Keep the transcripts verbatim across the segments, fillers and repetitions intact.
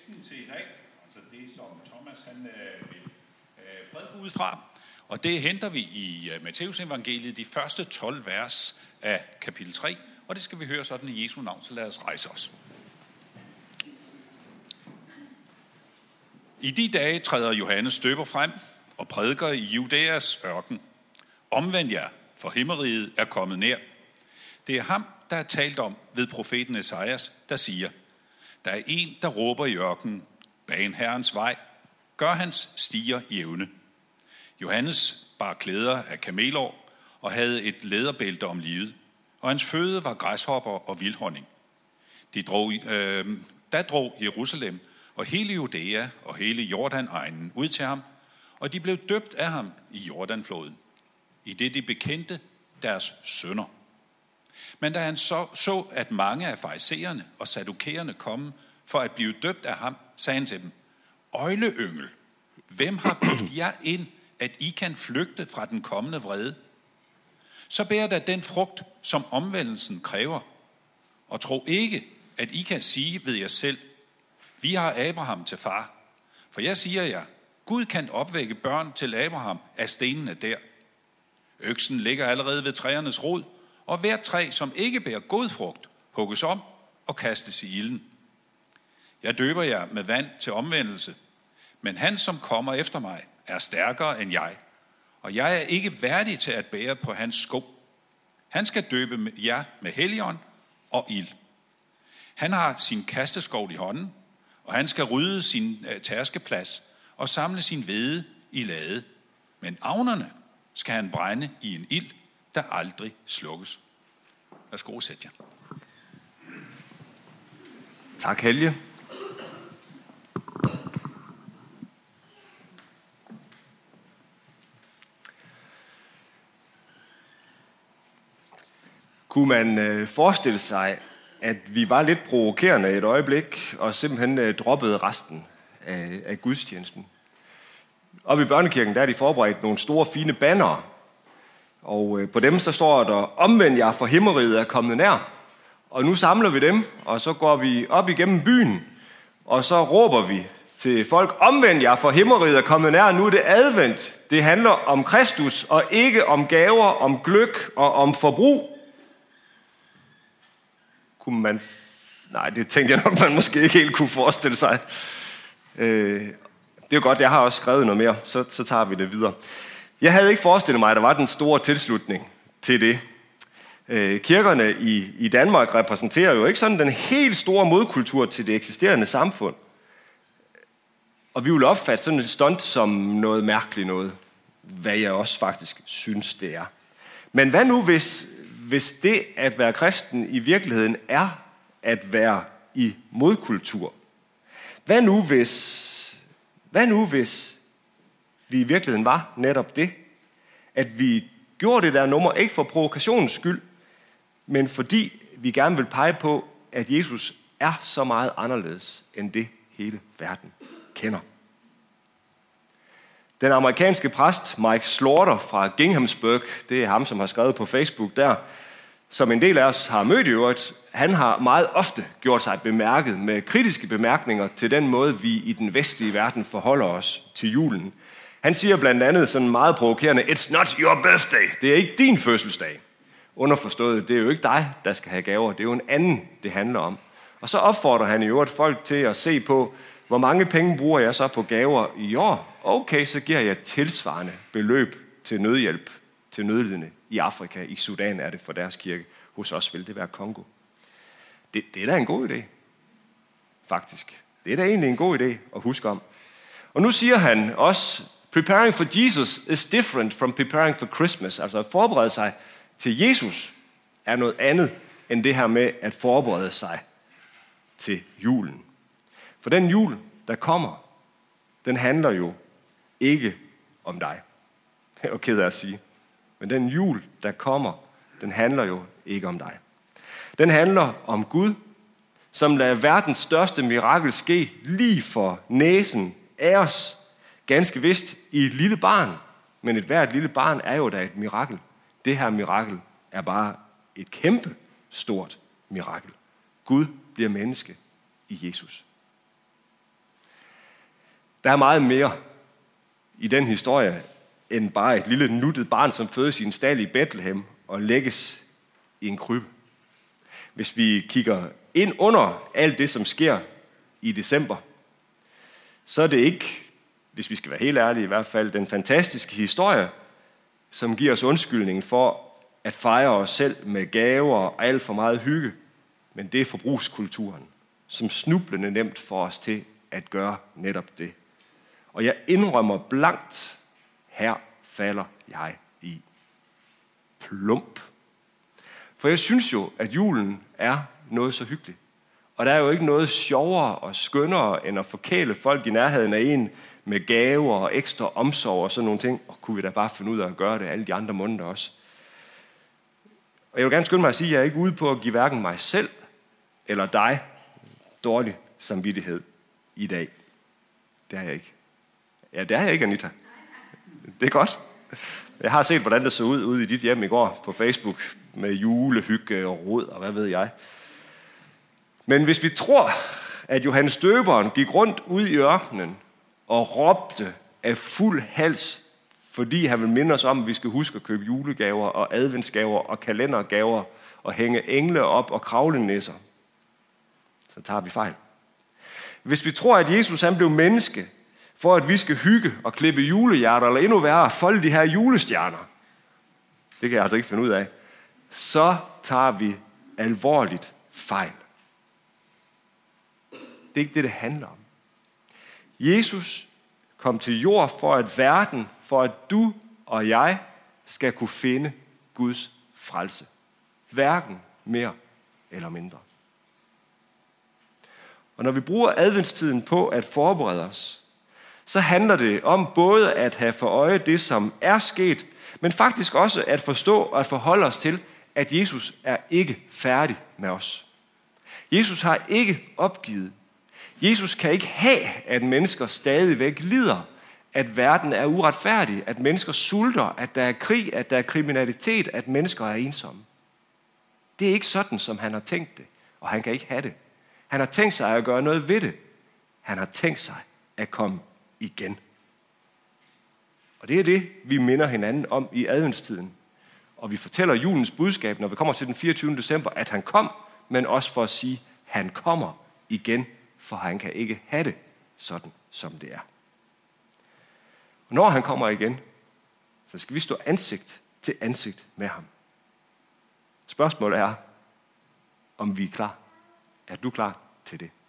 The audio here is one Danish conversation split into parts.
Teksten til i dag, altså det som Thomas han øh, vil øh, prædike ud fra, og det henter vi i uh, Matteus evangeliet, de første tolv vers af kapitel tre, og det skal vi høre sådan i Jesu navn, så lad os rejse os. I de dage træder Johannes døber frem og prædiker i Judæas ørken. Omvend jer, for himmeriget er kommet nær. Det er ham, der er talt om ved profeten Esajas, der siger, der er en, der råber i ørkenen, bag Herrens vej, gør hans stier jævne. Johannes bar klæder af kamelår og havde et læderbælte om livet, og hans føde var græshopper og vildhonning. De drog, øh, der drog Jerusalem og hele Judæa og hele Jordan-egnen ud til ham, og de blev døbt af ham i Jordanfloden, i det de bekendte deres synder. Men da han så, så at mange af farisæerne og saddukererne kom for at blive døbt af ham, sagde han til dem, øgleyngel, hvem har bildt jer ind, at I kan flygte fra den kommende vrede? Så bær da den frugt, som omvendelsen kræver, og tro ikke, at I kan sige ved jer selv, vi har Abraham til far. For jeg siger jer, Gud kan opvække børn til Abraham af stenene der. Øksen ligger allerede ved træernes rod, og hvert træ, som ikke bærer god frugt, hugges om og kastes i ilden. Jeg døber jer med vand til omvendelse, men han, som kommer efter mig, er stærkere end jeg, og jeg er ikke værdig til at bære på hans sko. Han skal døbe jer med helligånd og ild. Han har sin kasteskovl i hånden, og han skal rydde sin tærskeplads og samle sin hvede i lade. Men avnerne skal han brænde i en ild, der aldrig slukkes. Værsgo, sæt jer. Tak, Helge. Kunne man øh, forestille sig, at vi var lidt provokerende et øjeblik, og simpelthen øh, droppede resten af, af gudstjenesten? Oppe i børnekirken, der er de forberedt nogle store, fine bannere, og øh, på dem så står der, omvend jer, for himmeriget er kommet nær. Og nu samler vi dem, og så går vi op igennem byen, og så råber vi til folk, omvend jer, for himmeriget er kommet nær. Nu er det advent. Det handler om Kristus, og ikke om gaver, om gløgg og om forbrug. Kunne man... Nej, det tænkte jeg nok, man måske ikke helt kunne forestille sig. Øh, det er jo godt, jeg har også skrevet noget mere, så, så tager vi det videre. Jeg havde ikke forestillet mig, at der var den store tilslutning til det. Øh, kirkerne i, i Danmark repræsenterer jo ikke sådan den helt store modkultur til det eksisterende samfund. Og vi vil opfatte sådan et stunt som noget mærkeligt noget, hvad jeg også faktisk synes, det er. Men hvad nu, hvis, hvis det at være kristen i virkeligheden er at være i modkultur? Hvad nu, hvis, hvad nu, hvis vi i virkeligheden var netop det? At vi gjorde det der nummer ikke for provokationens skyld, men fordi vi gerne vil pege på, at Jesus er så meget anderledes end det hele verden kender. Den amerikanske præst Mike Slaughter fra Ginghamsburg, det er ham, som har skrevet på Facebook der, som en del af os har mødt i øvrigt, han har meget ofte gjort sig bemærket med kritiske bemærkninger til den måde, vi i den vestlige verden forholder os til julen. Han siger blandt andet sådan meget provokerende, it's not your birthday, det er ikke din fødselsdag. Underforstået, det er jo ikke dig, der skal have gaver, det er jo en anden, det handler om. Og så opfordrer han i øvrigt folk til at se på, hvor mange penge bruger jeg så på gaver i år? Okay, så giver jeg tilsvarende beløb til nødhjælp til nødlidende i Afrika. I Sudan er det for deres kirke. Hos os vil det være Kongo. Det, det er da en god idé, faktisk. Det er da egentlig en god idé at huske om. Og nu siger han også, preparing for Jesus is different from preparing for Christmas. Altså at forberede sig til Jesus er noget andet end det her med at forberede sig til julen. For den jul, der kommer, den handler jo ikke om dig. Det er jo ked af at sige. Men den jul, der kommer, den handler jo ikke om dig. Den handler om Gud, som lader verdens største mirakel ske lige for næsen af os. Ganske vist i et lille barn. Men et hvert lille barn er jo da et mirakel. Det her mirakel er bare et kæmpe stort mirakel. Gud bliver menneske i Jesus. Der er meget mere i den historie, end bare et lille nuttet barn, som fødes i en stald i Bethlehem og lægges i en krybbe. Hvis vi kigger ind under alt det, som sker i december, så er det ikke, hvis vi skal være helt ærlige i hvert fald, den fantastiske historie, som giver os undskyldning for at fejre os selv med gaver og alt for meget hygge, men det er forbrugskulturen, som snublende nemt får os til at gøre netop det. Og jeg indrømmer blankt, her falder jeg i. Plump. For jeg synes jo, at julen er noget så hyggeligt. Og der er jo ikke noget sjovere og skønnere, end at forkæle folk i nærheden af en med gaver og ekstra omsorg og sådan nogle ting. Og kunne vi da bare finde ud af at gøre det alle de andre måneder også. Og jeg vil gerne skynde mig at sige, at jeg er ikke ude på at give hverken mig selv eller dig dårlig samvittighed i dag. Det er jeg ikke. Ja, det er jeg ikke, Anita. Det er godt. Jeg har set, hvordan det så ud ude i dit hjem i går på Facebook med julehygge og rod og hvad ved jeg. Men hvis vi tror, at Johannes Døberen gik rundt ud i ørkenen og råbte af fuld hals, fordi han vil minde os om, at vi skal huske at købe julegaver og adventsgaver og kalendergaver og hænge engle op og kravlenæsser, så tager vi fejl. Hvis vi tror, at Jesus han blev menneske, for at vi skal hygge og klippe julehjerter, eller endnu værre, folde de her julestjerner, det kan jeg altså ikke finde ud af, så tager vi alvorligt fejl. Det er ikke det, det handler om. Jesus kom til jord for at verden, for at du og jeg skal kunne finde Guds frelse. Hverken mere eller mindre. Og når vi bruger adventstiden på at forberede os, så handler det om både at have for øje det, som er sket, men faktisk også at forstå og at forholde os til, at Jesus er ikke færdig med os. Jesus har ikke opgivet. Jesus kan ikke have, at mennesker stadigvæk lider, at verden er uretfærdig, at mennesker sulter, at der er krig, at der er kriminalitet, at mennesker er ensomme. Det er ikke sådan, som han har tænkt det, og han kan ikke have det. Han har tænkt sig at gøre noget ved det. Han har tænkt sig at komme igen. Og det er det, vi minder hinanden om i adventstiden. Og vi fortæller julens budskab, når vi kommer til den fireogtyvende december, at han kom, men også for at sige, at han kommer igen, for han kan ikke have det sådan, som det er. Og når han kommer igen, så skal vi stå ansigt til ansigt med ham. Spørgsmålet er, om vi er klar. Er du klar til det?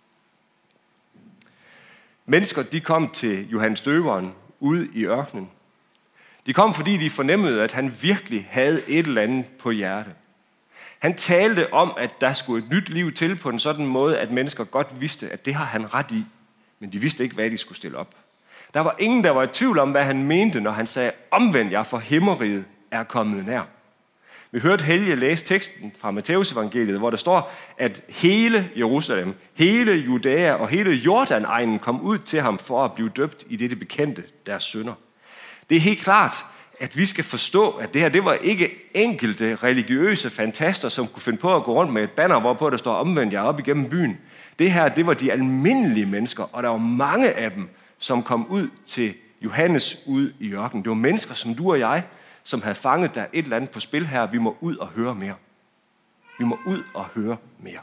Mennesker, de kom til Johannes Døberen ude i ørkenen. De kom, fordi de fornemmede, at han virkelig havde et eller andet på hjerte. Han talte om, at der skulle et nyt liv til på en sådan måde, at mennesker godt vidste, at det har han ret i, men de vidste ikke, hvad de skulle stille op. Der var ingen, der var i tvivl om, hvad han mente, når han sagde, omvend jer, for himmeriget er kommet nær. Vi hørte Helge læse teksten fra Matteus evangeliet, hvor der står, at hele Jerusalem, hele Judæa og hele Jordan-egnen kom ud til ham for at blive døbt i det, det bekendte deres synder. Det er helt klart, at vi skal forstå, at det her, det var ikke enkelte religiøse fantaster, som kunne finde på at gå rundt med et banner, hvorpå der står omvendt jer op igennem byen. Det her, det var de almindelige mennesker, og der var mange af dem, som kom ud til Johannes ud i ørkenen. Det var mennesker som du og jeg, som havde fanget der et eller andet på spil her. Vi må ud og høre mere. Vi må ud og høre mere.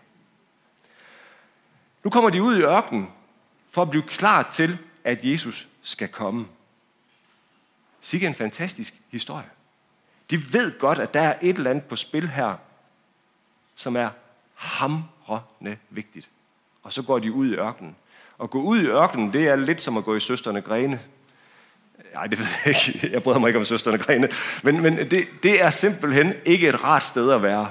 Nu kommer de ud i ørkenen for at blive klar til, at Jesus skal komme. Sikke en fantastisk historie. De ved godt, at der er et eller andet på spil her, som er hamrende vigtigt. Og så går de ud i ørkenen. Og gå ud i ørkenen, det er lidt som at gå i Søstrene Grene. Nej, det ved jeg ikke. Jeg bryder mig ikke om Søstrene Grene. Men, men det, det er simpelthen ikke et rart sted at være.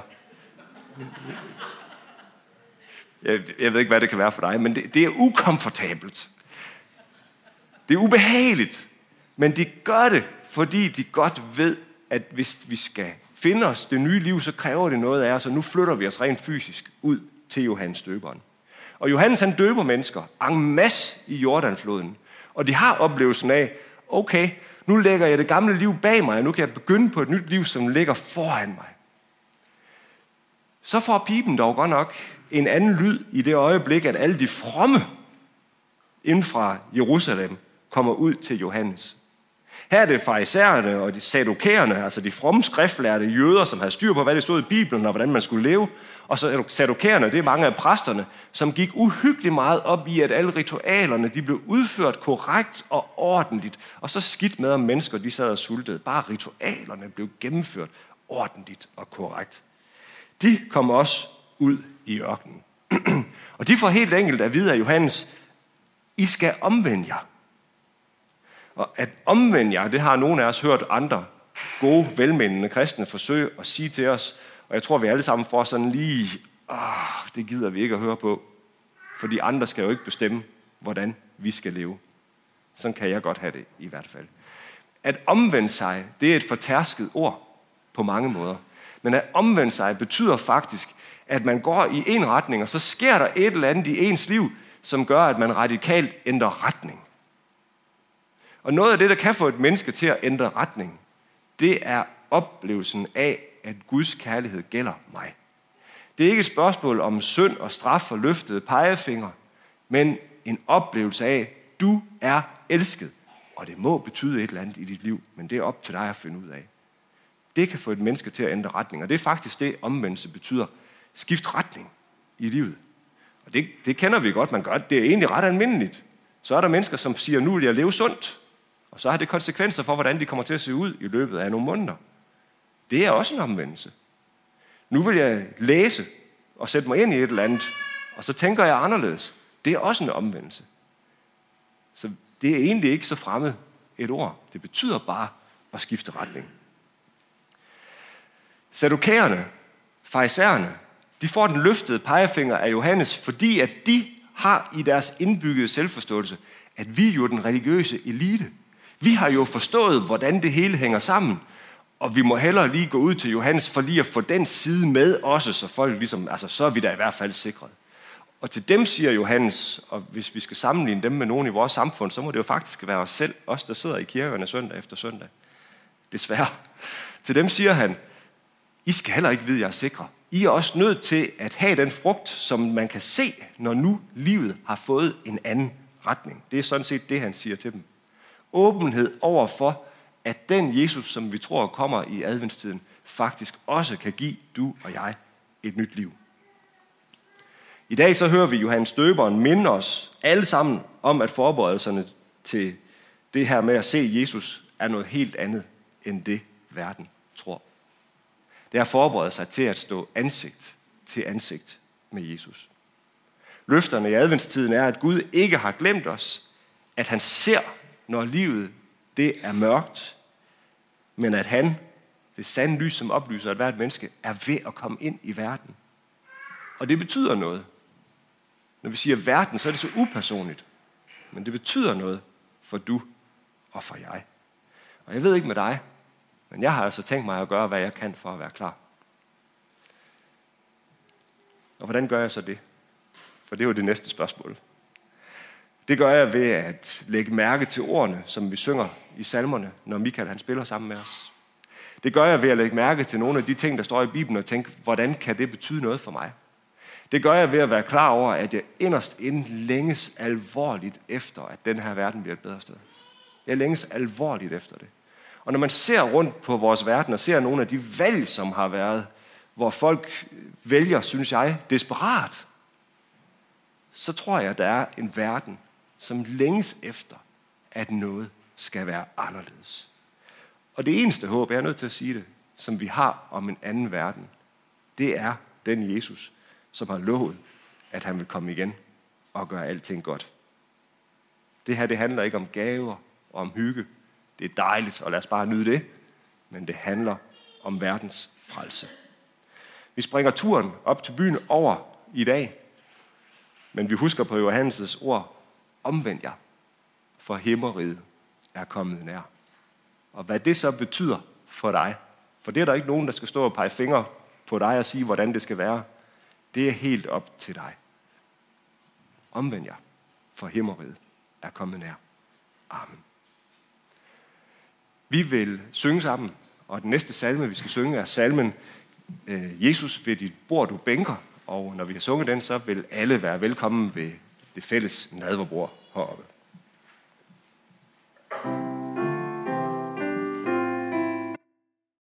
Jeg, jeg ved ikke, hvad det kan være for dig, men det, det er ukomfortabelt. Det er ubehageligt. Men de gør det, fordi de godt ved, at hvis vi skal finde os det nye liv, så kræver det noget af os, og nu flytter vi os rent fysisk ud til Johannes Døberen. Og Johannes han døber mennesker en masse i Jordanfloden, og de har oplevelsen af, okay, nu lægger jeg det gamle liv bag mig, og nu kan jeg begynde på et nyt liv, som ligger foran mig. Så får piben dog godt nok en anden lyd i det øjeblik, at alle de fromme inden fra Jerusalem kommer ud til Johannes. Her er det farisæerne og de sadukæerne, altså de fromme skriftlærte jøder, som havde styr på, hvad det stod i Bibelen og hvordan man skulle leve. Og så sadukæerne, det er mange af præsterne, som gik uhyggeligt meget op i, at alle ritualerne de blev udført korrekt og ordentligt. Og så skidt med, om mennesker de sad og sultede. Bare ritualerne blev gennemført ordentligt og korrekt. De kom også ud i ørkenen. Og de får helt enkelt at vide af Johannes, I skal omvende jer. Og at omvende jer, det har nogle af os hørt andre gode, velmenende kristne forsøge at sige til os. Og jeg tror, vi alle sammen får sådan lige, åh, det gider vi ikke at høre på. For de andre skal jo ikke bestemme, hvordan vi skal leve. Sådan kan jeg godt have det i hvert fald. At omvende sig, det er et fortærsket ord på mange måder. Men at omvende sig betyder faktisk, at man går i en retning, og så sker der et eller andet i ens liv, som gør, at man radikalt ændrer retning. Og noget af det, der kan få et menneske til at ændre retning, det er oplevelsen af, at Guds kærlighed gælder mig. Det er ikke et spørgsmål om synd og straf og løftede pegefinger, men en oplevelse af, at du er elsket. Og det må betyde et eller andet i dit liv, men det er op til dig at finde ud af. Det kan få et menneske til at ændre retning, og det er faktisk det, omvendelse betyder. Skift retning i livet. Og det, det kender vi godt, man gør. Det er egentlig ret almindeligt. Så er der mennesker, som siger, nu vil jeg leve sundt. Og så har det konsekvenser for, hvordan de kommer til at se ud i løbet af nogle måneder. Det er også en omvendelse. Nu vil jeg læse og sætte mig ind i et eller andet, og så tænker jeg anderledes. Det er også en omvendelse. Så det er egentlig ikke så fremmed et ord. Det betyder bare at skifte retning. Sadukæerne, farisæerne, de får den løftede pegefinger af Johannes, fordi at de har i deres indbyggede selvforståelse, at vi er jo den religiøse elite. Vi har jo forstået, hvordan det hele hænger sammen, og vi må hellere lige gå ud til Johannes for lige at få den side med også, så folk ligesom, altså så er vi da i hvert fald sikret. Og til dem siger Johannes, og hvis vi skal sammenligne dem med nogen i vores samfund, så må det jo faktisk være os selv, os der sidder i kirkerne søndag efter søndag. Desværre. Til dem siger han, I skal heller ikke vide, at jeg er sikre. I er også nødt til at have den frugt, som man kan se, når nu livet har fået en anden retning. Det er sådan set det, han siger til dem. Åbenhed over for, at den Jesus, som vi tror kommer i adventstiden, faktisk også kan give du og jeg et nyt liv. I dag så hører vi Johannes Døberen minde os alle sammen om, at forberedelserne til det her med at se Jesus er noget helt andet end det, verden tror. Det er at forberede sig til at stå ansigt til ansigt med Jesus. Løfterne i adventstiden er, at Gud ikke har glemt os, at han ser, når livet det er mørkt, men at han, det sande lys, som oplyser at hvert menneske, er ved at komme ind i verden. Og det betyder noget. Når vi siger verden, så er det så upersonligt. Men det betyder noget for du og for jeg. Og jeg ved ikke med dig, men jeg har altså tænkt mig at gøre, hvad jeg kan for at være klar. Og hvordan gør jeg så det? For det er jo det næste spørgsmål. Det gør jeg ved at lægge mærke til ordene, som vi synger i salmerne, når Michael han spiller sammen med os. Det gør jeg ved at lægge mærke til nogle af de ting, der står i Bibelen, og tænke, hvordan kan det betyde noget for mig? Det gør jeg ved at være klar over, at jeg inderst inden længes alvorligt efter, at den her verden bliver et bedre sted. Jeg længes alvorligt efter det. Og når man ser rundt på vores verden og ser nogle af de valg, som har været, hvor folk vælger, synes jeg, desperat, så tror jeg, at der er en verden, som længes efter, at noget skal være anderledes. Og det eneste håb, jeg er nødt til at sige det, som vi har om en anden verden, det er den Jesus, som har lovet, at han vil komme igen og gøre alting godt. Det her, det handler ikke om gaver og om hygge. Det er dejligt, og lad os bare nyde det. Men det handler om verdens frelse. Vi springer turen op til byen over i dag. Men vi husker på Johannes' ord, omvend jer, for himmeriget er kommet nær. Og hvad det så betyder for dig, for det er der ikke nogen, der skal stå og pege fingre på dig og sige, hvordan det skal være. Det er helt op til dig. Omvend jer, for himmeriget er kommet nær. Amen. Vi vil synge sammen, og den næste salme, vi skal synge, er salmen Jesus ved dit bord, du bænker. Og når vi har sunget den, så vil alle være velkommen ved det fælles nadverbord heroppe.